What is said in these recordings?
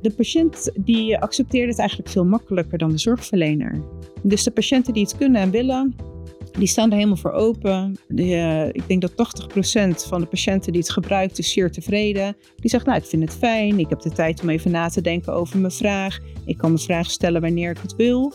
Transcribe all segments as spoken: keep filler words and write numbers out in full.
De patiënt die accepteert het eigenlijk veel makkelijker dan de zorgverlener. Dus de patiënten die het kunnen en willen, die staan er helemaal voor open. De, uh, ik denk dat tachtig procent van de patiënten die het gebruikt is zeer tevreden. Die zegt, nou, ik vind het fijn. Ik heb de tijd om even na te denken over mijn vraag. Ik kan mijn vraag stellen wanneer ik het wil.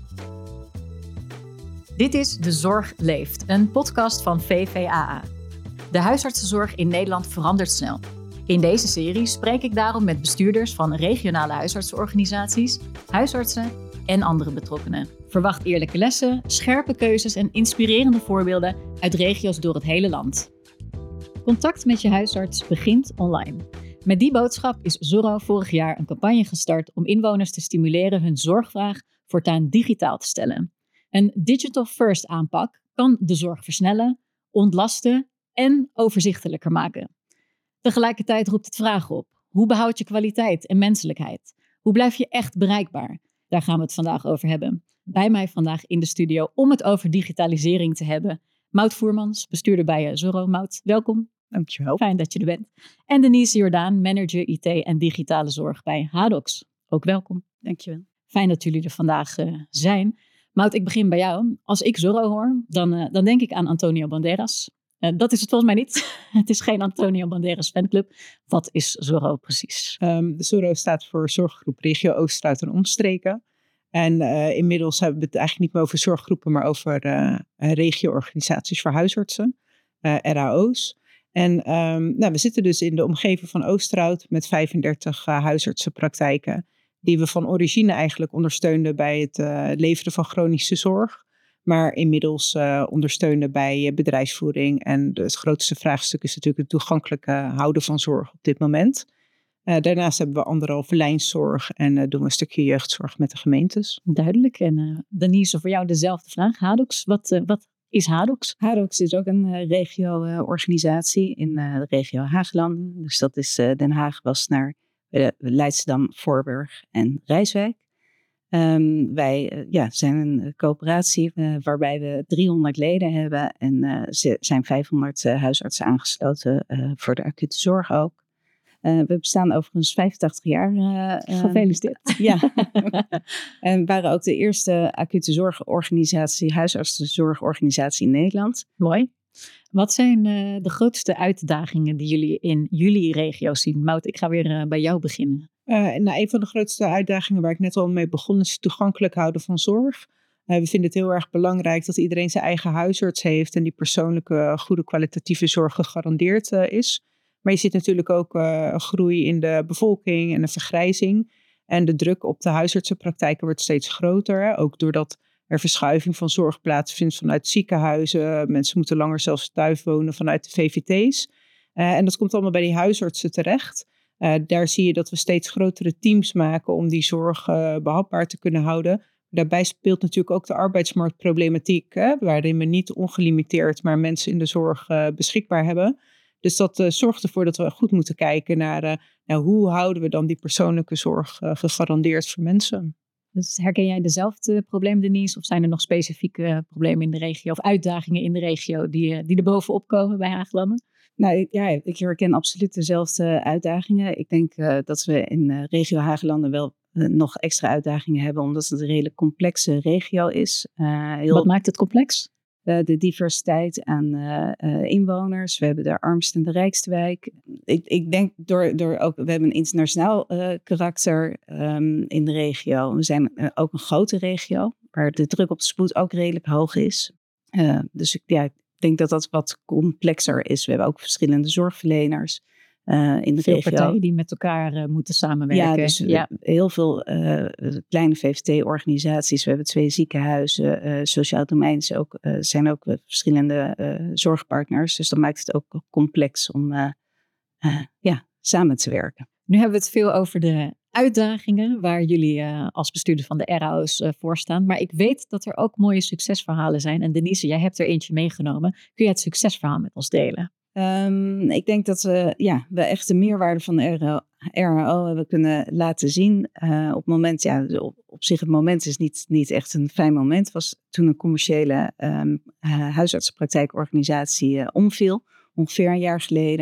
Dit is De Zorg Leeft, een podcast van V V A A. De huisartsenzorg in Nederland verandert snel. In deze serie spreek ik daarom met bestuurders van regionale huisartsenorganisaties, huisartsen en andere betrokkenen. Verwacht eerlijke lessen, scherpe keuzes en inspirerende voorbeelden uit regio's door het hele land. Contact met je huisarts begint online. Met die boodschap is Zorro vorig jaar een campagne gestart om inwoners te stimuleren hun zorgvraag voortaan digitaal te stellen. Een digital first aanpak kan de zorg versnellen, ontlasten en overzichtelijker maken. Tegelijkertijd roept het vragen op. Hoe behoud je kwaliteit en menselijkheid? Hoe blijf je echt bereikbaar? Daar gaan we het vandaag over hebben. Bij mij vandaag in de studio om het over digitalisering te hebben. Maud Voermans, bestuurder bij Zorro. Maud, welkom. Dankjewel. Fijn dat je er bent. En Denise Jordaan, manager I T en digitale zorg bij Hadox. Ook welkom. Dankjewel. Fijn dat jullie er vandaag uh, zijn. Maud, ik begin bij jou. Als ik Zorro hoor, dan, uh, dan denk ik aan Antonio Banderas. Uh, dat is het volgens mij niet. Het is geen Antonio Banderas fanclub. Wat is Zorro precies? Um, de Zorro staat voor Zorggroep Regio Oosterhout en Omstreken. En uh, inmiddels hebben we het eigenlijk niet meer over zorggroepen, maar over uh, regio-organisaties voor huisartsen, uh, R H O's. En um, nou, we zitten dus in de omgeving van Oosterhout met vijfendertig uh, huisartsenpraktijken, die we van origine eigenlijk ondersteunden bij het uh, leveren van chronische zorg. Maar inmiddels uh, ondersteunen bij uh, bedrijfsvoering. En het grootste vraagstuk is natuurlijk het toegankelijk uh, houden van zorg op dit moment. Uh, daarnaast hebben we anderhalve lijnszorg en uh, doen we een stukje jeugdzorg met de gemeentes. Duidelijk. En uh, Denise, voor jou dezelfde vraag. Hadox, wat, uh, wat is Hadox? Hadox is ook een uh, regio-organisatie uh, in uh, de regio Haaglanden. Dus dat is uh, Den Haag was naar uh, Leidschendam, Voorburg en Rijswijk. Um, wij uh, ja, zijn een coöperatie uh, waarbij we driehonderd leden hebben en uh, ze zijn vijfhonderd uh, huisartsen aangesloten uh, voor de acute zorg ook. Uh, we bestaan overigens vijfentachtig jaar. Uh, Gefeliciteerd. Ja. En waren ook de eerste acute zorgorganisatie, huisartsenzorgorganisatie in Nederland. Mooi. Wat zijn uh, de grootste uitdagingen die jullie in jullie regio zien? Maud, ik ga weer uh, bij jou beginnen. Uh, nou, een van de grootste uitdagingen waar ik net al mee begon is het toegankelijk houden van zorg. Uh, we vinden het heel erg belangrijk dat iedereen zijn eigen huisarts heeft en die persoonlijke goede kwalitatieve zorg gegarandeerd uh, is. Maar je ziet natuurlijk ook uh, een groei in de bevolking en een vergrijzing. En de druk op de huisartsenpraktijken wordt steeds groter. Hè? Ook doordat er verschuiving van zorg plaatsvindt vanuit ziekenhuizen. Mensen moeten langer zelfs thuis wonen vanuit de V V T's. Uh, en dat komt allemaal bij die huisartsen terecht. Uh, daar zie je dat we steeds grotere teams maken om die zorg uh, behapbaar te kunnen houden. Daarbij speelt natuurlijk ook de arbeidsmarktproblematiek, hè, waarin we niet ongelimiteerd maar mensen in de zorg uh, beschikbaar hebben. Dus dat uh, zorgt ervoor dat we goed moeten kijken naar uh, nou, hoe houden we dan die persoonlijke zorg uh, gegarandeerd voor mensen. Dus herken jij dezelfde problemen, Denise? Of zijn er nog specifieke problemen in de regio of uitdagingen in de regio die, die er bovenop komen bij Haaglanden? Nou ja, ik herken absoluut dezelfde uitdagingen. Ik denk uh, dat we in uh, regio Haaglanden wel uh, nog extra uitdagingen hebben, omdat het een redelijk complexe regio is. Uh, heel... Wat maakt het complex? Uh, de diversiteit aan uh, uh, inwoners. We hebben de armste en de rijkste wijk. Ik, ik denk door, door ook, we hebben een internationaal uh, karakter um, in de regio. We zijn uh, ook een grote regio, waar de druk op de spoed ook redelijk hoog is. Uh, dus ik, ja, ik denk dat dat wat complexer is. We hebben ook verschillende zorgverleners uh, in de veel regio. Partijen die met elkaar uh, moeten samenwerken. Ja, dus ja. heel veel uh, kleine V V T-organisaties. We hebben twee ziekenhuizen. Uh, Sociaal Domein is ook, uh, zijn ook uh, verschillende uh, zorgpartners. Dus dat maakt het ook complex om uh, uh, ja, samen te werken. Nu hebben we het veel over de uitdagingen waar jullie uh, als bestuurder van de R H O's uh, voor staan. Maar ik weet dat er ook mooie succesverhalen zijn. En Denise, jij hebt er eentje meegenomen. Kun je het succesverhaal met ons delen? Um, ik denk dat we, ja, we echt de meerwaarde van de R H O hebben kunnen laten zien. Uh, op het moment, ja, op, op zich het moment is niet, niet echt een fijn moment. Was toen een commerciële um, uh, huisartsenpraktijkorganisatie uh, omviel, ongeveer een jaar geleden.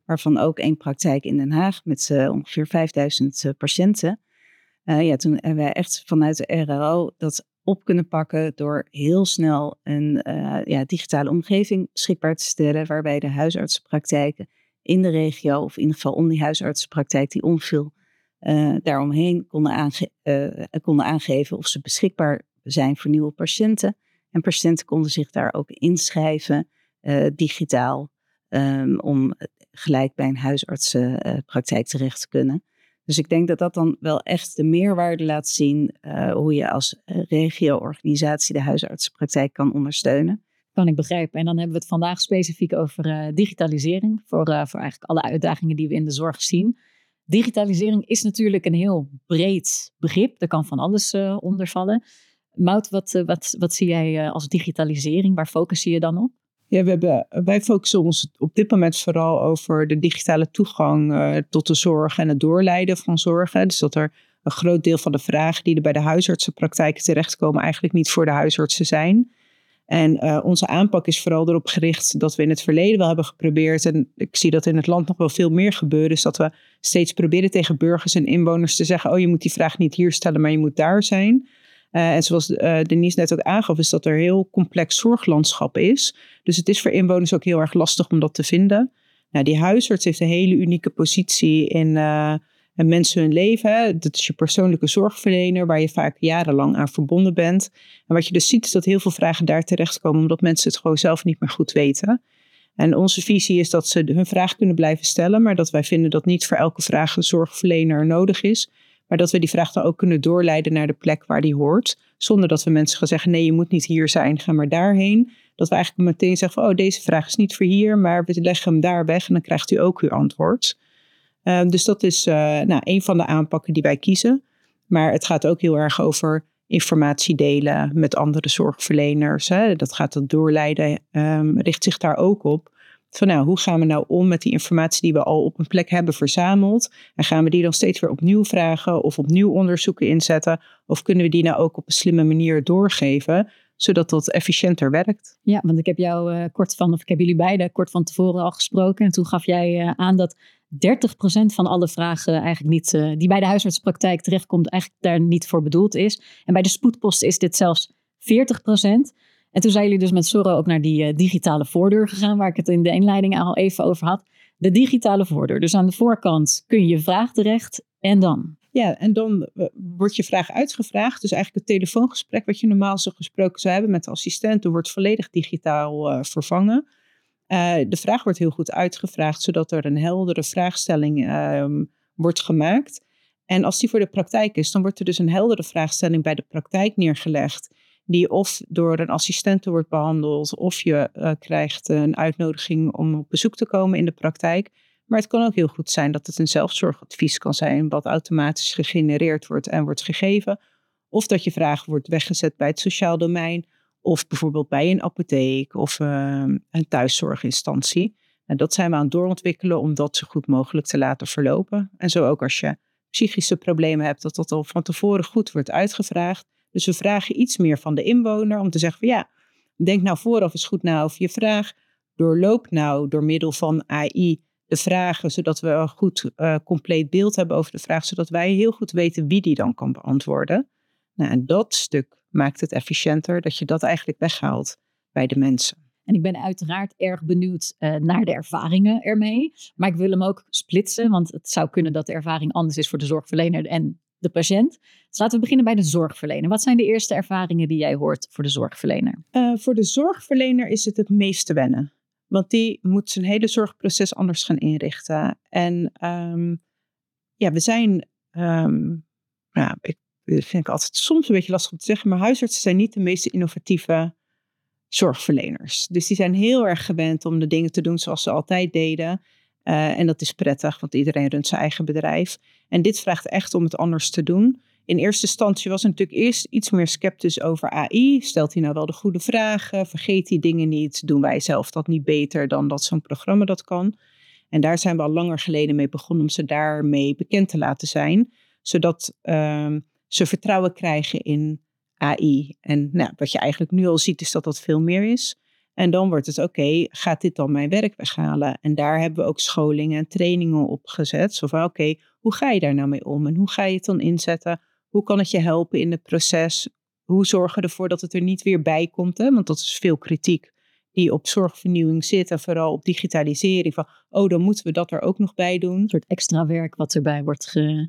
waarvan ook één praktijk in Den Haag met uh, ongeveer vijfduizend uh, patiënten. Uh, ja, toen hebben wij echt vanuit de R R O dat op kunnen pakken door heel snel een uh, ja, digitale omgeving beschikbaar te stellen, waarbij de huisartsenpraktijken in de regio, of in ieder geval om die huisartsenpraktijk die omviel, uh, daaromheen konden, aange- uh, konden aangeven of ze beschikbaar zijn voor nieuwe patiënten. En patiënten konden zich daar ook inschrijven, uh, digitaal, um, om gelijk bij een huisartsenpraktijk terecht te kunnen. Dus ik denk dat dat dan wel echt de meerwaarde laat zien uh, hoe je als regio-organisatie de huisartsenpraktijk kan ondersteunen. Kan ik begrijpen. En dan hebben we het vandaag specifiek over uh, digitalisering. Voor, uh, voor eigenlijk alle uitdagingen die we in de zorg zien. Digitalisering is natuurlijk een heel breed begrip. Er kan van alles uh, onder vallen. Maud, wat, uh, wat, wat zie jij uh, als digitalisering? Waar focus je dan op? Ja, we hebben, wij focussen ons op dit moment vooral over de digitale toegang uh, tot de zorg en het doorleiden van zorg. Hè. Dus dat er een groot deel van de vragen die er bij de huisartsenpraktijken terechtkomen eigenlijk niet voor de huisartsen zijn. En uh, onze aanpak is vooral erop gericht dat we in het verleden wel hebben geprobeerd, en ik zie dat in het land nog wel veel meer gebeuren, is dat we steeds proberen tegen burgers en inwoners te zeggen, oh, je moet die vraag niet hier stellen, maar je moet daar zijn. Uh, en zoals uh, Denise net ook aangaf, is dat er een heel complex zorglandschap is. Dus het is voor inwoners ook heel erg lastig om dat te vinden. Nou, die huisarts heeft een hele unieke positie in uh, mensen hun leven. Hè. Dat is je persoonlijke zorgverlener, waar je vaak jarenlang aan verbonden bent. En wat je dus ziet, is dat heel veel vragen daar terechtkomen, omdat mensen het gewoon zelf niet meer goed weten. En onze visie is dat ze hun vraag kunnen blijven stellen, maar dat wij vinden dat niet voor elke vraag een zorgverlener nodig is. Maar dat we die vraag dan ook kunnen doorleiden naar de plek waar die hoort. Zonder dat we mensen gaan zeggen, nee, je moet niet hier zijn, ga maar daarheen. Dat we eigenlijk meteen zeggen, van, oh, deze vraag is niet voor hier, maar we leggen hem daar weg en dan krijgt u ook uw antwoord. Uh, dus dat is uh, nou, een van de aanpakken die wij kiezen. Maar het gaat ook heel erg over informatie delen met andere zorgverleners. Hè. Dat gaat het doorleiden, um, richt zich daar ook op. Van nou, hoe gaan we nou om met die informatie die we al op een plek hebben verzameld? En gaan we die dan steeds weer opnieuw vragen of opnieuw onderzoeken inzetten? Of kunnen we die nou ook op een slimme manier doorgeven, zodat dat efficiënter werkt? Ja, want ik heb jou uh, kort van, of ik heb jullie beiden kort van tevoren al gesproken. En toen gaf jij uh, aan dat dertig procent van alle vragen eigenlijk niet, uh, die bij de huisartsenpraktijk terechtkomt, eigenlijk daar niet voor bedoeld is. En bij de spoedpost is dit zelfs veertig procent. En toen zijn jullie dus met Zorro ook naar die uh, digitale voordeur gegaan, waar ik het in de inleiding al even over had. De digitale voordeur. Dus aan de voorkant kun je je vraag terecht en dan? Ja, en dan uh, wordt je vraag uitgevraagd. Dus eigenlijk het telefoongesprek wat je normaal zo gesproken zou hebben met de assistenten wordt volledig digitaal uh, vervangen. Uh, de vraag wordt heel goed uitgevraagd, zodat er een heldere vraagstelling uh, wordt gemaakt. En als die voor de praktijk is, dan wordt er dus een heldere vraagstelling bij de praktijk neergelegd, die of door een assistente wordt behandeld, of je uh, krijgt een uitnodiging om op bezoek te komen in de praktijk. Maar het kan ook heel goed zijn dat het een zelfzorgadvies kan zijn, wat automatisch gegenereerd wordt en wordt gegeven. Of dat je vraag wordt weggezet bij het sociaal domein, of bijvoorbeeld bij een apotheek of uh, een thuiszorginstantie. En dat zijn we aan het doorontwikkelen om dat zo goed mogelijk te laten verlopen. En zo ook als je psychische problemen hebt, dat dat al van tevoren goed wordt uitgevraagd. Dus we vragen iets meer van de inwoner om te zeggen van ja, denk nou vooraf eens goed na over je vraag. Doorloop nou door middel van A I de vragen, zodat we een goed uh, compleet beeld hebben over de vraag, zodat wij heel goed weten wie die dan kan beantwoorden. Nou, en dat stuk maakt het efficiënter dat je dat eigenlijk weghaalt bij de mensen. En ik ben uiteraard erg benieuwd uh, naar de ervaringen ermee. Maar ik wil hem ook splitsen, want het zou kunnen dat de ervaring anders is voor de zorgverlener en de patiënt. Dus laten we beginnen bij de zorgverlener. Wat zijn de eerste ervaringen die jij hoort voor de zorgverlener? Uh, voor de zorgverlener is het het meeste wennen. Want die moet zijn hele zorgproces anders gaan inrichten. En um, ja, we zijn, um, ja, ik vind ik altijd soms een beetje lastig om te zeggen, maar huisartsen zijn niet de meest innovatieve zorgverleners. Dus die zijn heel erg gewend om de dingen te doen zoals ze altijd deden. Uh, en dat is prettig, want iedereen runt zijn eigen bedrijf. En dit vraagt echt om het anders te doen. In eerste instantie was er natuurlijk eerst iets meer sceptisch over A I. Stelt hij nou wel de goede vragen? Vergeet hij dingen niet? Doen wij zelf dat niet beter dan dat zo'n programma dat kan? En daar zijn we al langer geleden mee begonnen om ze daarmee bekend te laten zijn. Zodat uh, ze vertrouwen krijgen in A I. En nou, wat je eigenlijk nu al ziet is dat dat veel meer is. En dan wordt het, oké, okay, gaat dit dan mijn werk weghalen? En daar hebben we ook scholingen en trainingen op gezet. Zo van, oké, okay, hoe ga je daar nou mee om? En hoe ga je het dan inzetten? Hoe kan het je helpen in het proces? Hoe zorgen we ervoor dat het er niet weer bij komt? Hè? Want dat is veel kritiek die op zorgvernieuwing zit. En vooral op digitalisering. Van, oh, dan moeten we dat er ook nog bij doen. Een soort extra werk wat erbij wordt ge-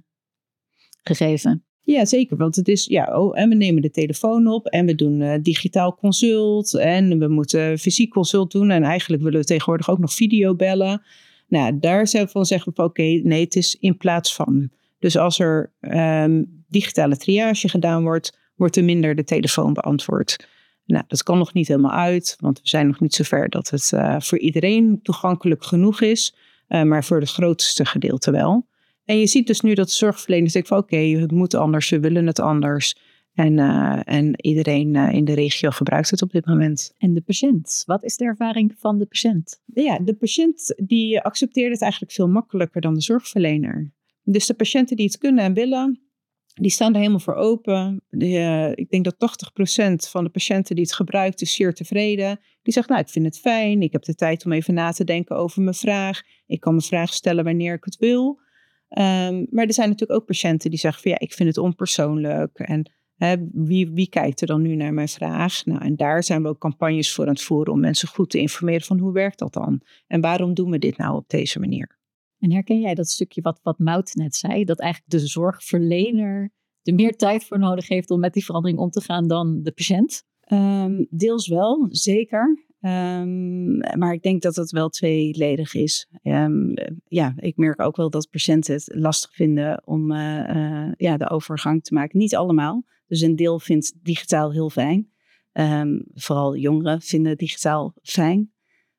gegeven. Ja, zeker. Want het is, ja, oh, en we nemen de telefoon op en we doen uh, digitaal consult en we moeten fysiek consult doen. En eigenlijk willen we tegenwoordig ook nog videobellen. Nou, daar zijn we van zeggen we, oké, okay, nee, het is in plaats van. Dus als er um, digitale triage gedaan wordt, wordt er minder de telefoon beantwoord. Nou, dat kan nog niet helemaal uit, want we zijn nog niet zover dat het uh, voor iedereen toegankelijk genoeg is. Uh, maar voor het grootste gedeelte wel. En je ziet dus nu dat de zorgverleners denken van oké, okay, het moet anders, we willen het anders. En, uh, en iedereen uh, in de regio gebruikt het op dit moment. En de patiënt, wat is de ervaring van de patiënt? Ja, de patiënt die accepteert het eigenlijk veel makkelijker dan de zorgverlener. Dus de patiënten die het kunnen en willen, die staan er helemaal voor open. De, uh, ik denk dat tachtig procent van de patiënten die het gebruikt is zeer tevreden. Die zegt, nou, ik vind het fijn, ik heb de tijd om even na te denken over mijn vraag. Ik kan mijn vraag stellen wanneer ik het wil. Um, maar er zijn natuurlijk ook patiënten die zeggen van ja, ik vind het onpersoonlijk. En hè, wie, wie kijkt er dan nu naar mijn vraag? Nou, en daar zijn we ook campagnes voor aan het voeren om mensen goed te informeren van hoe werkt dat dan? En waarom doen we dit nou op deze manier? En herken jij dat stukje wat, wat Maud net zei? Dat eigenlijk de zorgverlener er meer tijd voor nodig heeft om met die verandering om te gaan dan de patiënt? Um, deels wel, zeker. Um, maar ik denk dat het wel tweeledig is. Um, ja, ik merk ook wel dat patiënten het lastig vinden om uh, uh, ja, de overgang te maken. Niet allemaal. Dus een deel vindt digitaal heel fijn. Um, vooral jongeren vinden digitaal fijn.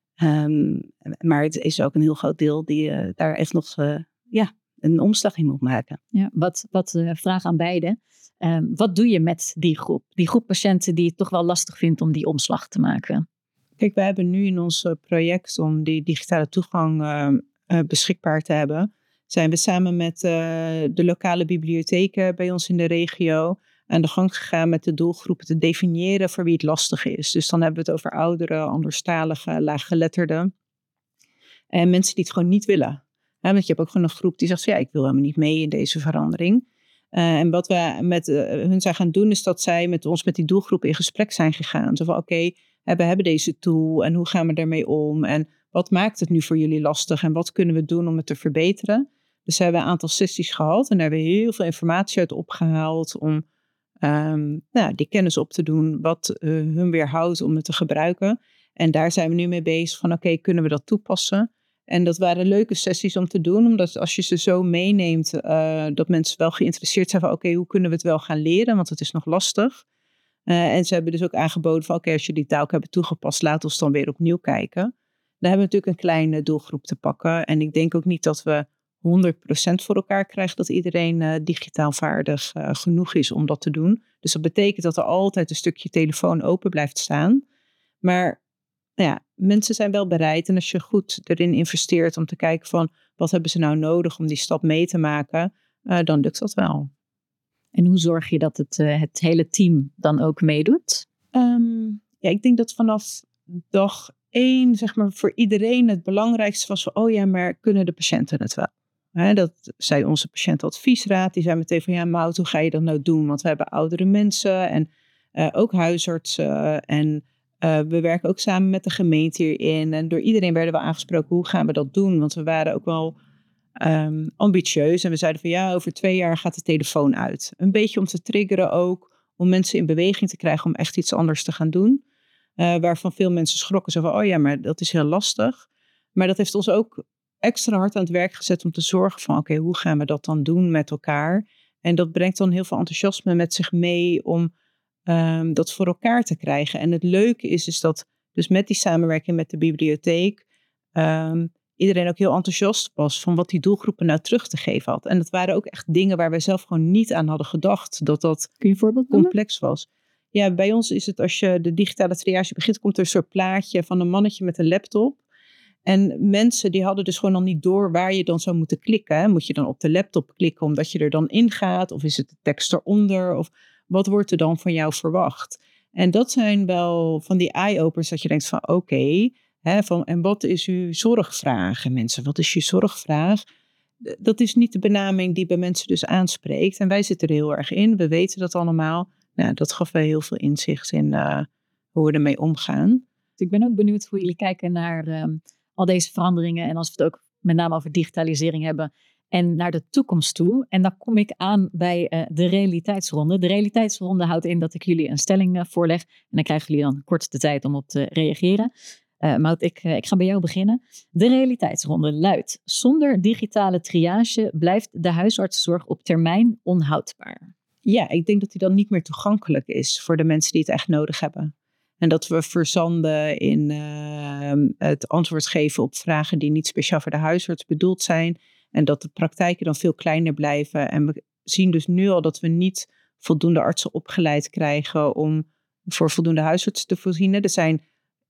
Um, maar het is ook een heel groot deel die uh, daar echt nog uh, ja, een omslag in moet maken. Ja, wat, wat uh, vraag aan beide. Um, wat doe je met die groep? Die groep patiënten die het toch wel lastig vindt om die omslag te maken? Kijk, wij hebben nu in ons project om die digitale toegang uh, uh, beschikbaar te hebben, zijn we samen met uh, de lokale bibliotheken bij ons in de regio aan de gang gegaan met de doelgroepen te definiëren voor wie het lastig is. Dus dan hebben we het over ouderen, anderstaligen, laaggeletterden en mensen die het gewoon niet willen. Ja, want je hebt ook gewoon een groep die zegt, ja, ik wil helemaal niet mee in deze verandering. Uh, en wat we met uh, hun zijn gaan doen is dat zij met ons met die doelgroep in gesprek zijn gegaan. Zo van, oké, okay, we hebben deze tool en hoe gaan we daarmee om? En wat maakt het nu voor jullie lastig? En wat kunnen we doen om het te verbeteren? Dus we hebben een aantal sessies gehad en daar hebben we heel veel informatie uit opgehaald om um, nou, die kennis op te doen, wat uh, hun weerhoudt om het te gebruiken. En daar zijn we nu mee bezig van, oké, okay, kunnen we dat toepassen? En dat waren leuke sessies om te doen, omdat als je ze zo meeneemt, uh, dat mensen wel geïnteresseerd zijn van, oké, okay, hoe kunnen we het wel gaan leren? Want het is nog lastig. Uh, en ze hebben dus ook aangeboden van, oké, okay, als jullie die taal ook hebben toegepast, laat ons dan weer opnieuw kijken. Dan hebben we natuurlijk een kleine doelgroep te pakken. En ik denk ook niet dat we honderd procent voor elkaar krijgen dat iedereen uh, digitaal vaardig uh, genoeg is om dat te doen. Dus dat betekent dat er altijd een stukje telefoon open blijft staan. Maar nou ja, mensen zijn wel bereid en als je goed erin investeert om te kijken van wat hebben ze nou nodig om die stap mee te maken, uh, dan lukt dat wel. En hoe zorg je dat het, uh, het hele team dan ook meedoet? Um, ja, ik denk dat vanaf dag één, zeg maar, voor iedereen het belangrijkste was van, oh ja, maar kunnen de patiënten het wel? He, dat zei onze patiëntenadviesraad. Die zei meteen van, ja, Maud, hoe ga je dat nou doen? Want we hebben oudere mensen en uh, ook huisartsen en Uh, we werken ook samen met de gemeente hierin. En door iedereen werden we aangesproken, hoe gaan we dat doen? Want we waren ook wel um, ambitieus. En we zeiden van ja, over twee jaar gaat de telefoon uit. Een beetje om te triggeren ook. Om mensen in beweging te krijgen om echt iets anders te gaan doen. Uh, waarvan veel mensen schrokken. Zo van, oh ja, maar dat is heel lastig. Maar dat heeft ons ook extra hard aan het werk gezet om te zorgen van, oké, okay, hoe gaan we dat dan doen met elkaar? En dat brengt dan heel veel enthousiasme met zich mee om Um, dat voor elkaar te krijgen. En het leuke is, is dat dus met die samenwerking met de bibliotheek um, iedereen ook heel enthousiast was van wat die doelgroepen nou terug te geven had. En dat waren ook echt dingen waar wij zelf gewoon niet aan hadden gedacht dat dat Kun je een voorbeeld complex was. Ja, bij ons is het als je de digitale triage begint, komt er een soort plaatje van een mannetje met een laptop. En mensen die hadden dus gewoon al niet door waar je dan zou moeten klikken. Hè? Moet je dan op de laptop klikken omdat je er dan in gaat? Of is het de tekst eronder? Of wat wordt er dan van jou verwacht? En dat zijn wel van die eye-openers dat je denkt van oké, okay, van en wat is uw zorgvraag? En mensen, wat is je zorgvraag? Dat is niet de benaming die bij mensen dus aanspreekt. En wij zitten er heel erg in. We weten dat allemaal. Nou, dat gaf wel heel veel inzicht in uh, hoe we ermee omgaan. Ik ben ook benieuwd hoe jullie kijken naar um, al deze veranderingen. En als we het ook met name over digitalisering hebben. En naar de toekomst toe. En dan kom ik aan bij uh, de realiteitsronde. De realiteitsronde houdt in dat ik jullie een stelling uh, voorleg. En dan krijgen jullie dan kort de tijd om op te reageren. Uh, Maud, ik, uh, ik ga bij jou beginnen. De realiteitsronde luidt: zonder digitale triage blijft de huisartsenzorg op termijn onhoudbaar. Ja, ik denk dat die dan niet meer toegankelijk is voor de mensen die het echt nodig hebben. En dat we verzanden in uh, het antwoord geven op vragen die niet speciaal voor de huisarts bedoeld zijn. En dat de praktijken dan veel kleiner blijven. En we zien dus nu al dat we niet voldoende artsen opgeleid krijgen om voor voldoende huisartsen te voorzien. Er zijn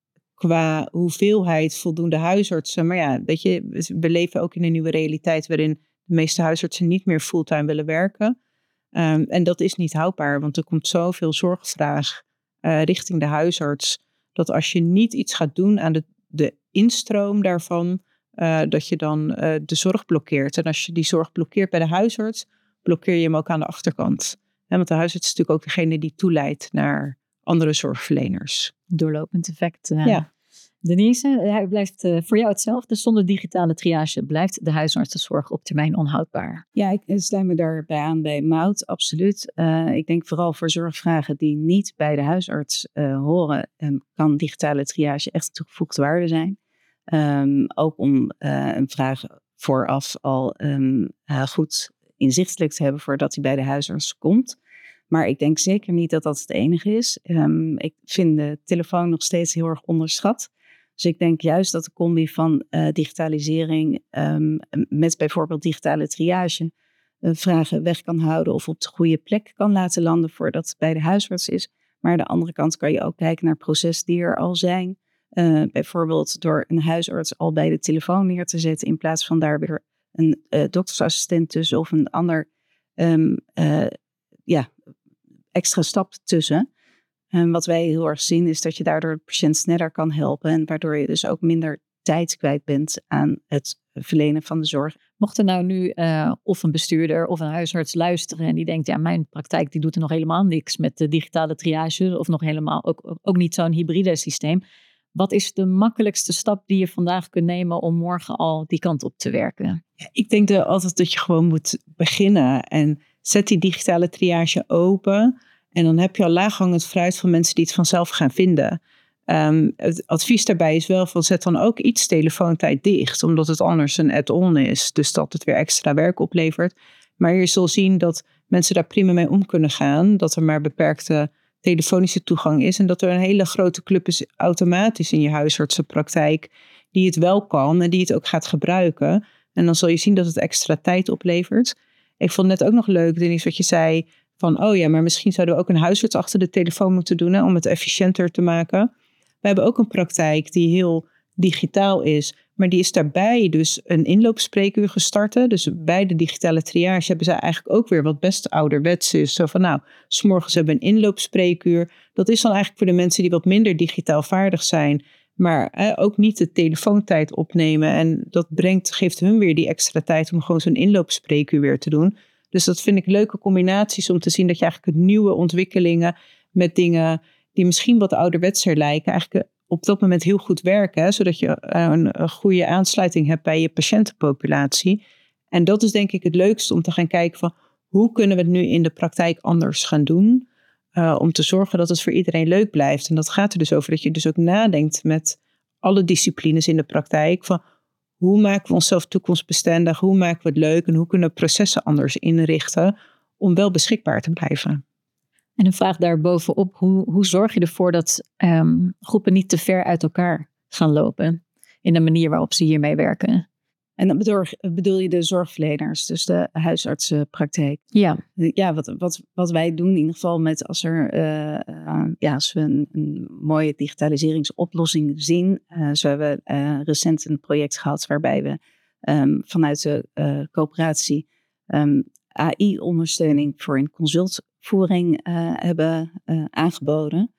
qua hoeveelheid voldoende huisartsen. Maar ja, weet je, we leven ook in een nieuwe realiteit waarin de meeste huisartsen niet meer fulltime willen werken. Um, en dat is niet houdbaar, want er komt zoveel zorgvraag uh, richting de huisarts. Dat als je niet iets gaat doen aan de, de instroom daarvan, uh, dat je dan uh, de zorg blokkeert. En als je die zorg blokkeert bij de huisarts, blokkeer je hem ook aan de achterkant. He, want de huisarts is natuurlijk ook degene die toeleidt naar andere zorgverleners. Doorlopend effect. Uh, ja. Denise, hij blijft uh, voor jou hetzelfde. Zonder digitale triage blijft de huisartsenzorg op termijn onhoudbaar. Ja, ik sluit me daarbij aan bij Maud, absoluut. Uh, ik denk vooral voor zorgvragen die niet bij de huisarts uh, horen, um, kan digitale triage echt een toegevoegde waarde zijn. Um, ook om uh, een vraag vooraf al um, uh, goed inzichtelijk te hebben voordat hij bij de huisarts komt. Maar ik denk zeker niet dat dat het enige is. Um, ik vind de telefoon nog steeds heel erg onderschat. Dus ik denk juist dat de combi van uh, digitalisering um, met bijvoorbeeld digitale triage uh, vragen weg kan houden of op de goede plek kan laten landen voordat het bij de huisarts is. Maar aan de andere kant kan je ook kijken naar processen die er al zijn. Uh, bijvoorbeeld door een huisarts al bij de telefoon neer te zetten in plaats van daar weer een uh, doktersassistent tussen of een ander um, uh, ja, extra stap tussen. En wat wij heel erg zien is dat je daardoor de patiënt sneller kan helpen en waardoor je dus ook minder tijd kwijt bent aan het verlenen van de zorg. Mocht er nou nu uh, of een bestuurder of een huisarts luisteren en die denkt, ja, mijn praktijk die doet er nog helemaal niks met de digitale triage of nog helemaal ook, ook niet zo'n hybride systeem. Wat is de makkelijkste stap die je vandaag kunt nemen om morgen al die kant op te werken? Ja, ik denk dat altijd dat je gewoon moet beginnen en zet die digitale triage open. En dan heb je al laaghangend fruit van mensen die het vanzelf gaan vinden. Um, het advies daarbij is wel van zet dan ook iets telefoontijd dicht. Omdat het anders een add-on is. Dus dat het weer extra werk oplevert. Maar je zal zien dat mensen daar prima mee om kunnen gaan. Dat er maar beperkte telefonische toegang is. En dat er een hele grote club is automatisch in je huisartsenpraktijk. Die het wel kan en die het ook gaat gebruiken. En dan zal je zien dat het extra tijd oplevert. Ik vond net ook nog leuk, Denise, wat je zei. Van, oh ja, maar misschien zouden we ook een huisarts achter de telefoon moeten doen, hè, om het efficiënter te maken. We hebben ook een praktijk die heel digitaal is, maar die is daarbij dus een inloopspreekuur gestart. Hè. Dus bij de digitale triage hebben ze eigenlijk ook weer wat best ouderwets is. Zo van, nou, 's morgens hebben we een inloopspreekuur. Dat is dan eigenlijk voor de mensen die wat minder digitaal vaardig zijn, maar hè, ook niet de telefoontijd opnemen. En dat brengt, geeft hun weer die extra tijd om gewoon zo'n inloopspreekuur weer te doen. Dus dat vind ik leuke combinaties om te zien dat je eigenlijk nieuwe ontwikkelingen met dingen die misschien wat ouderwetser lijken, eigenlijk op dat moment heel goed werken. Hè, zodat je een, een goede aansluiting hebt bij je patiëntenpopulatie. En dat is denk ik het leukste om te gaan kijken van hoe kunnen we het nu in de praktijk anders gaan doen. Uh, om te zorgen dat het voor iedereen leuk blijft. En dat gaat er dus over dat je dus ook nadenkt met alle disciplines in de praktijk van hoe maken we onszelf toekomstbestendig? Hoe maken we het leuk? En hoe kunnen we processen anders inrichten om wel beschikbaar te blijven? En een vraag daarbovenop. Hoe, hoe zorg je ervoor dat um, groepen niet te ver uit elkaar gaan lopen? In de manier waarop ze hiermee werken? En dan bedoel, bedoel je de zorgverleners, dus de huisartsenpraktijk. Ja, ja wat, wat, wat wij doen in ieder geval met als, er, uh, uh, ja, als we een, een mooie digitaliseringsoplossing zien. Uh, zo hebben we uh, recent een project gehad waarbij we um, vanuit de uh, coöperatie um, A I-ondersteuning voor een consultvoering uh, hebben uh, aangeboden.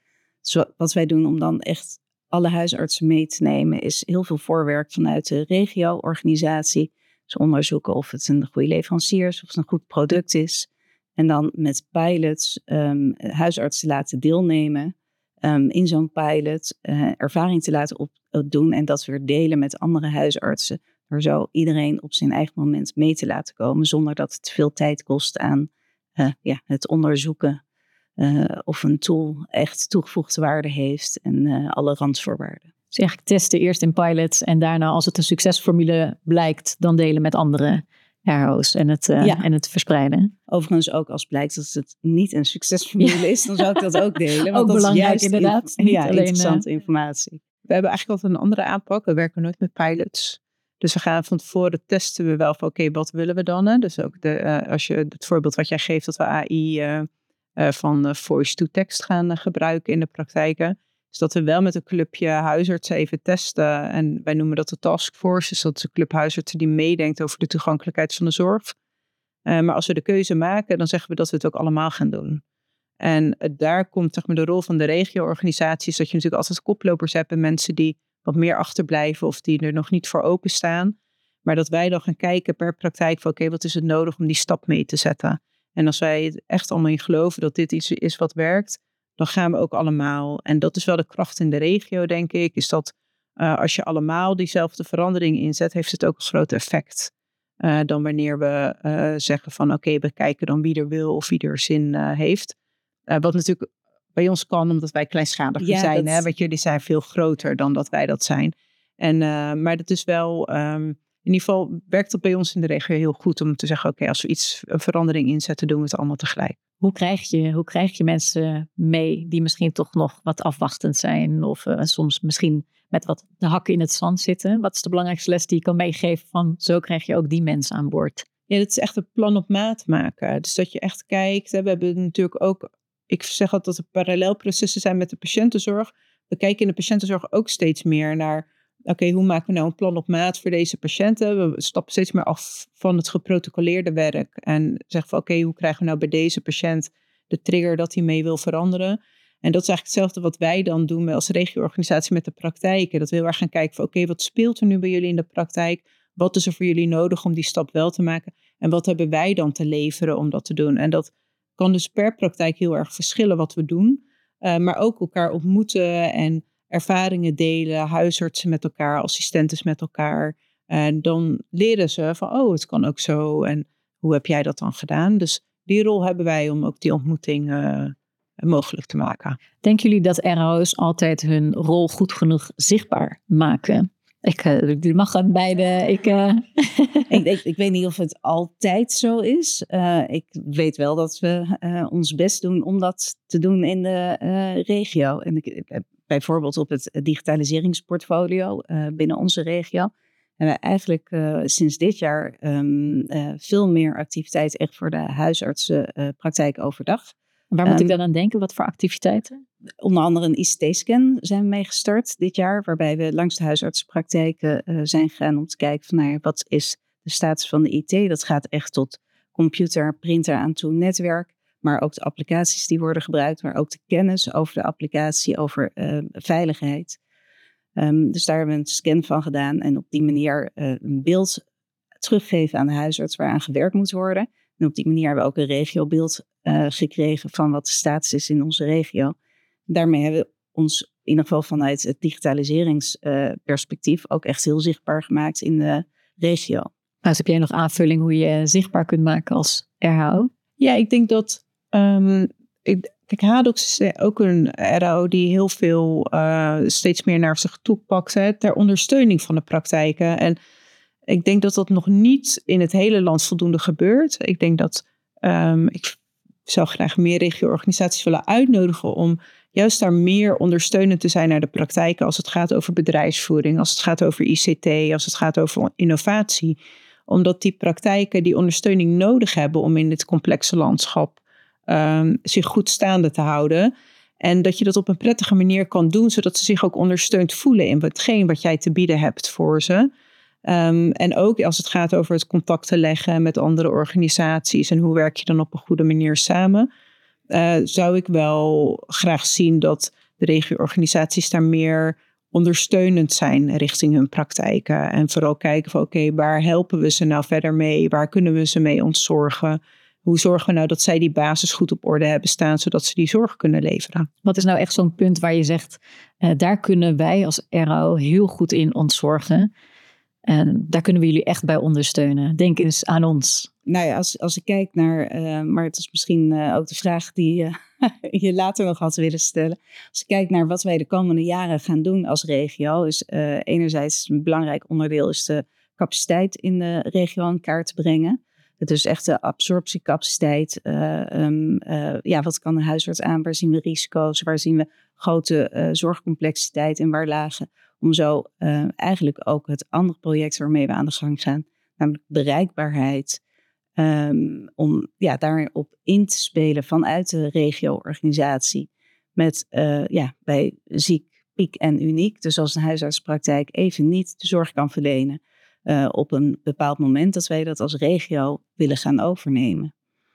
zo, wat wij doen om dan echt alle huisartsen mee te nemen, is heel veel voorwerk vanuit de regio-organisatie. Dus onderzoeken of het een goede leverancier is, of het een goed product is. En dan met pilots um, huisartsen laten deelnemen um, in zo'n pilot. Uh, ervaring te laten opdoen en dat weer delen met andere huisartsen. Door zo iedereen op zijn eigen moment mee te laten komen. Zonder dat het veel tijd kost aan uh, ja, het onderzoeken. Uh, of een tool echt toegevoegde waarde heeft en uh, alle randvoorwaarden. Dus eigenlijk testen eerst in pilots en daarna als het een succesformule blijkt, dan delen met andere R O's en het, uh, ja. en het verspreiden. Overigens ook als blijkt dat het niet een succesformule ja. is, dan zou ik dat ook delen. Want ook dat belangrijk is juist inderdaad. In, ja, alleen, interessante uh, informatie. We hebben eigenlijk altijd een andere aanpak. We werken nooit met pilots. Dus we gaan van tevoren testen we wel van oké, okay, wat willen we dan? Hè? Dus ook de, uh, als je het voorbeeld wat jij geeft dat we A I uh, uh, van uh, voice-to-text gaan uh, gebruiken in de praktijken. Dus dat we wel met een clubje huisartsen even testen. En wij noemen dat de taskforce. Dus dat is een club huisartsen die meedenkt over de toegankelijkheid van de zorg. Uh, maar als we de keuze maken, dan zeggen we dat we het ook allemaal gaan doen. En uh, daar komt zeg maar, de rol van de regio-organisaties. Dat je natuurlijk altijd koplopers hebt en mensen die wat meer achterblijven of die er nog niet voor openstaan. Maar dat wij dan gaan kijken per praktijk van oké, okay, wat is het nodig om die stap mee te zetten. En als wij het echt allemaal in geloven dat dit iets is wat werkt, dan gaan we ook allemaal. En dat is wel de kracht in de regio, denk ik. Is dat uh, als je allemaal diezelfde verandering inzet, heeft het ook een groot effect. Uh, dan wanneer we uh, zeggen van oké, okay, we kijken dan wie er wil of wie er zin uh, heeft. Uh, wat natuurlijk bij ons kan, omdat wij kleinschaliger ja, zijn. Dat... Hè? Want jullie zijn veel groter dan dat wij dat zijn. En, uh, maar dat is wel... Um, in ieder geval werkt dat bij ons in de regio heel goed om te zeggen, oké, okay, als we iets, een verandering inzetten, doen we het allemaal tegelijk. Hoe krijg je, hoe krijg je mensen mee die misschien toch nog wat afwachtend zijn of uh, soms misschien met wat de hakken in het zand zitten? Wat is de belangrijkste les die je kan meegeven van zo krijg je ook die mensen aan boord? Ja, dat is echt een plan op maat maken. Dus dat je echt kijkt. Hè, we hebben natuurlijk ook, ik zeg altijd dat er parallelprocessen zijn met de patiëntenzorg. We kijken in de patiëntenzorg ook steeds meer naar, oké, okay, hoe maken we nou een plan op maat voor deze patiënten? We stappen steeds meer af van het geprotocoleerde werk. En zeggen van oké, okay, hoe krijgen we nou bij deze patiënt de trigger dat hij mee wil veranderen? En dat is eigenlijk hetzelfde wat wij dan doen als regio-organisatie met de praktijken. Dat we heel erg gaan kijken van oké, okay, wat speelt er nu bij jullie in de praktijk? Wat is er voor jullie nodig om die stap wel te maken? En wat hebben wij dan te leveren om dat te doen? En dat kan dus per praktijk heel erg verschillen wat we doen. Uh, maar ook elkaar ontmoeten en ervaringen delen, huisartsen met elkaar, assistentes met elkaar. En dan leren ze van, oh, het kan ook zo. En hoe heb jij dat dan gedaan? Dus die rol hebben wij om ook die ontmoeting uh, mogelijk te maken. Denken jullie dat R O's altijd hun rol goed genoeg zichtbaar maken? Ik uh, mag aan beide. Ik, uh... ik, ik, ik weet niet of het altijd zo is. Uh, ik weet wel dat we uh, ons best doen om dat te doen in de uh, regio. En ik, bijvoorbeeld op het digitaliseringsportfolio uh, binnen onze regio hebben we eigenlijk uh, sinds dit jaar um, uh, veel meer activiteit echt voor de huisartsenpraktijk uh, overdag. Waar moet um, ik dan aan denken? Wat voor activiteiten? Onder andere een I C T-scan zijn we mee gestart dit jaar, waarbij we langs de huisartsenpraktijken uh, zijn gegaan om te kijken van nou ja, wat is de status van de I T. Dat gaat echt tot computer, printer aan toe, netwerk, maar ook de applicaties die worden gebruikt, maar ook de kennis over de applicatie, over uh, veiligheid. Um, dus daar hebben we een scan van gedaan en op die manier uh, een beeld teruggeven aan de huisarts waaraan gewerkt moet worden. En op die manier hebben we ook een regiobeeld uh, gekregen van wat de status is in onze regio. Daarmee hebben we ons in ieder geval vanuit het digitaliseringsperspectief uh, ook echt heel zichtbaar gemaakt in de regio. Dus heb jij nog aanvulling hoe je zichtbaar kunt maken als R H O? Ja, ik denk dat... Um, ik, kijk, Hadox is ook een R H O die heel veel uh, steeds meer naar zich toe pakt, hè, ter ondersteuning van de praktijken. En ik denk dat dat nog niet in het hele land voldoende gebeurt. Ik denk dat um, ik zou graag meer regio-organisaties willen uitnodigen om juist daar meer ondersteunend te zijn naar de praktijken als het gaat over bedrijfsvoering, als het gaat over I C T, als het gaat over innovatie. Omdat die praktijken die ondersteuning nodig hebben om in dit complexe landschap um, zich goed staande te houden. En dat je dat op een prettige manier kan doen, zodat ze zich ook ondersteund voelen in hetgeen wat jij te bieden hebt voor ze. Um, en ook als het gaat over het contact te leggen met andere organisaties en hoe werk je dan op een goede manier samen, uh, zou ik wel graag zien dat de regioorganisaties daar meer ondersteunend zijn richting hun praktijken. En vooral kijken van oké, okay, waar helpen we ze nou verder mee? Waar kunnen we ze mee ontzorgen? Hoe zorgen we nou dat zij die basis goed op orde hebben staan, zodat ze die zorg kunnen leveren? Wat is nou echt zo'n punt waar je zegt, uh, daar kunnen wij als R O heel goed in ontzorgen. En daar kunnen we jullie echt bij ondersteunen. Denk eens aan ons. Nou ja, als, als ik kijk naar, uh, maar het is misschien uh, ook de vraag die uh, je later nog had willen stellen. Als ik kijk naar wat wij de komende jaren gaan doen als regio, is uh, enerzijds een belangrijk onderdeel is de capaciteit in de regio in kaart te brengen. Het is echt de absorptiecapaciteit. Uh, um, uh, ja, wat kan een huisarts aan? Waar zien we risico's? Waar zien we grote uh, zorgcomplexiteit en waar lagen? Om zo uh, eigenlijk ook het andere project waarmee we aan de gang gaan, namelijk bereikbaarheid, um, om ja, daarop in te spelen vanuit de regio-organisatie met uh, ja, bij ziek, piek en uniek. Dus als een huisartspraktijk even niet de zorg kan verlenen uh, op een bepaald moment, dat wij dat als regio willen gaan overnemen.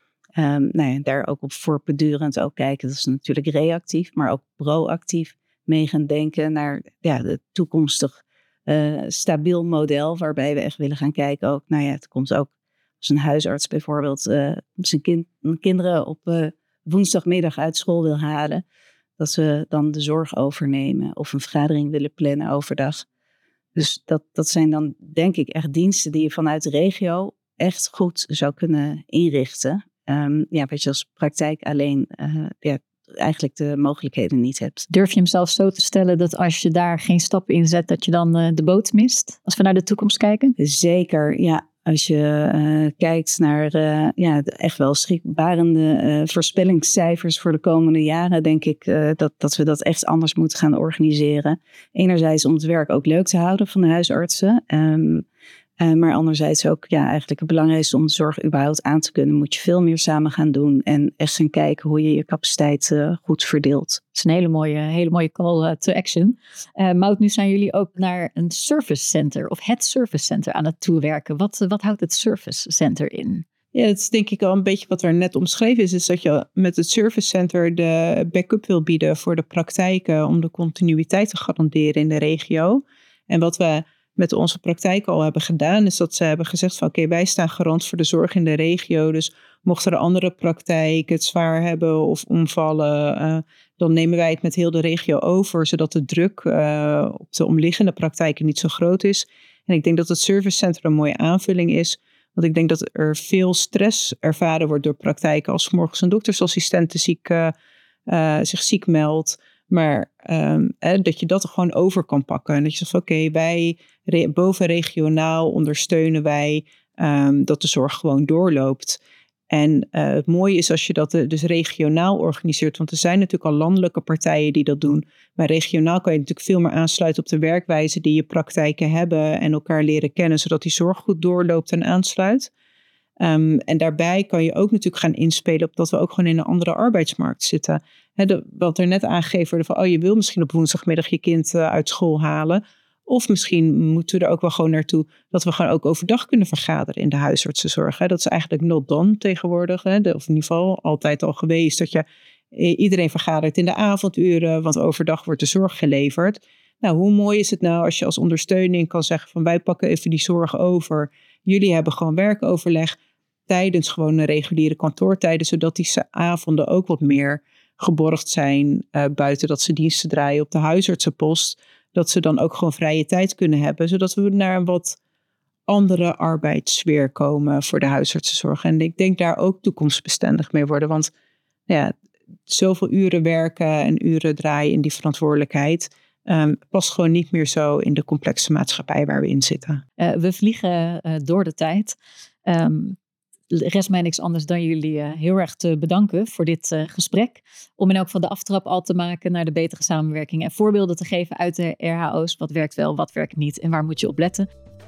Um, nou ja, daar ook op voortbedurend ook kijken. Dat is natuurlijk reactief, maar ook proactief mee gaan denken naar ja, de toekomstig uh, stabiel model, waarbij we echt willen gaan kijken ook, nou ja, het komt ook als een huisarts bijvoorbeeld uh, zijn kind, kinderen op uh, woensdagmiddag uit school wil halen, dat ze dan de zorg overnemen of een vergadering willen plannen overdag. Dus dat, dat zijn dan denk ik echt diensten die je vanuit de regio echt goed zou kunnen inrichten. Um, ja, wat je als praktijk alleen uh, ja, eigenlijk de mogelijkheden niet hebt. Durf je hem zelf zo te stellen dat als je daar geen stappen in zet, dat je dan uh, de boot mist? Als we naar de toekomst kijken? Zeker, ja. Als je uh, kijkt naar uh, ja, de echt wel schrikbarende uh, voorspellingscijfers voor de komende jaren, denk ik uh, dat, dat we dat echt anders moeten gaan organiseren. Enerzijds om het werk ook leuk te houden van de huisartsen. Um, Uh, maar anderzijds ook ja, eigenlijk het belangrijkste om de zorg überhaupt aan te kunnen, moet je veel meer samen gaan doen en echt gaan kijken hoe je je capaciteit uh, goed verdeelt. Dat is een hele mooie, hele mooie call uh, to action. Uh, Maud, nu zijn jullie ook naar een service center of het service center aan het toewerken. Wat, uh, wat houdt het service center in? Ja, dat is denk ik al een beetje wat er net omschreven is. Is dat je met het service center de backup wil bieden voor de praktijken om de continuïteit te garanderen in de regio. En wat we met onze praktijk al hebben gedaan, is dat ze hebben gezegd van oké, okay, wij staan garant voor de zorg in de regio. Dus mocht er een andere praktijk het zwaar hebben of omvallen, uh, dan nemen wij het met heel de regio over, zodat de druk uh, op de omliggende praktijken niet zo groot is. En ik denk dat het servicecentrum een mooie aanvulling is, want ik denk dat er veel stress ervaren wordt door praktijken als 's morgens een doktersassistente ziek, uh, uh, zich ziek meldt. Maar um, eh, dat je dat er gewoon over kan pakken. En dat je zegt van oké, okay, wij re- bovenregionaal ondersteunen wij um, dat de zorg gewoon doorloopt. En uh, het mooie is als je dat uh, dus regionaal organiseert. Want er zijn natuurlijk al landelijke partijen die dat doen. Maar regionaal kan je natuurlijk veel meer aansluiten op de werkwijze die je praktijken hebben. En elkaar leren kennen, zodat die zorg goed doorloopt en aansluit. Um, en daarbij kan je ook natuurlijk gaan inspelen op dat we ook gewoon in een andere arbeidsmarkt zitten. He, de, wat er net aangegeven wordt van, oh, je wil misschien op woensdagmiddag je kind uh, uit school halen. Of misschien moeten we er ook wel gewoon naartoe dat we gewoon ook overdag kunnen vergaderen in de huisartsenzorg. He, dat is eigenlijk not done tegenwoordig. He, de, of in ieder geval altijd al geweest dat je iedereen vergadert in de avonduren, want overdag wordt de zorg geleverd. Nou, hoe mooi is het nou als je als ondersteuning kan zeggen van wij pakken even die zorg over. Jullie hebben gewoon werkoverleg tijdens gewoon een reguliere kantoortijden, zodat die avonden ook wat meer geborgd zijn, uh, buiten dat ze diensten draaien op de huisartsenpost, dat ze dan ook gewoon vrije tijd kunnen hebben, zodat we naar een wat andere arbeidssfeer komen voor de huisartsenzorg. En ik denk daar ook toekomstbestendig mee worden, want ja, zoveel uren werken en uren draaien in die verantwoordelijkheid Um, past gewoon niet meer zo in de complexe maatschappij waar we in zitten. Uh, we vliegen uh, door de tijd. Um, rest mij niks anders dan jullie uh, heel erg te bedanken voor dit uh, gesprek. Om in elk geval de aftrap al te maken naar de betere samenwerking. En voorbeelden te geven uit de R H O's. Wat werkt wel, wat werkt niet en waar moet je op letten.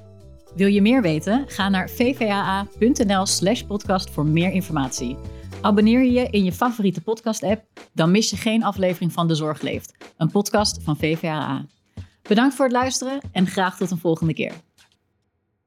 Wil je meer weten? Ga naar vvaa.nl slash podcast voor meer informatie. Abonneer je in je favoriete podcast-app, dan mis je geen aflevering van De Zorg Leeft, een podcast van V V A A. Bedankt voor het luisteren en graag tot een volgende keer.